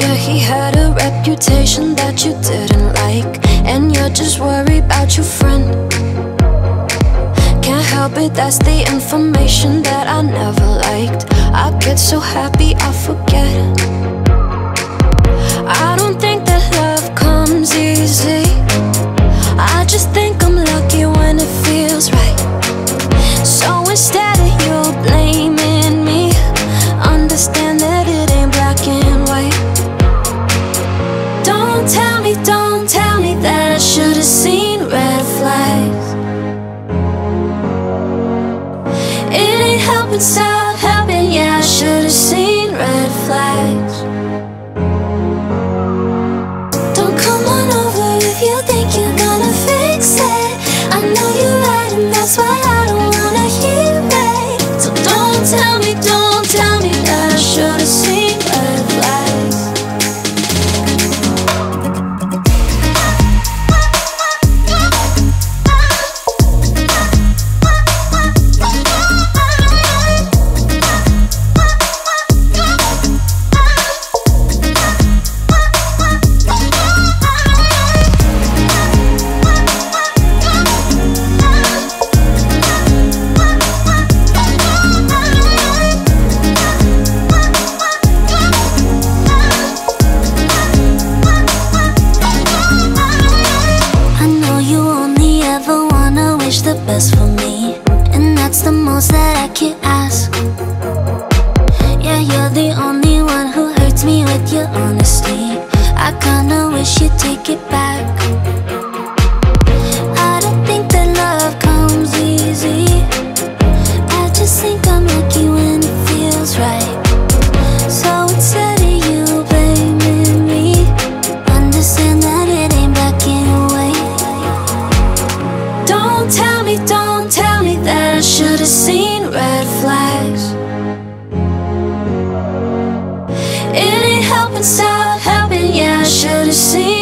Yeah, he had a reputation that you didn't like, and you're just worried about your friend. Can't help it, that's the information that I never liked. I get so happy I forget. I don't think that love comes easy. I just think I'm lucky when it feels right. So instead of you blaming me, understand that it ain't black and white. Don't tell me that I should've seen red flags. It ain't helping, stop helping, yeah, I should've seen red flags. Don't come on over if you think you're gonna fix it. I know you're right and that's why I don't wanna hear it. So don't tell me that I should've seen red flags. The best for me, and that's the most that I can ask. Yeah, you're the only one who hurts me with your honesty. I kinda wish you'd take it back. I don't think that love comes easy. I just think I'm lucky when it feels right. So instead of you blaming me, understand that it ain't black and white. Don't tell me that I should've seen red flags. It ain't helping, stop helping, yeah, I should've seen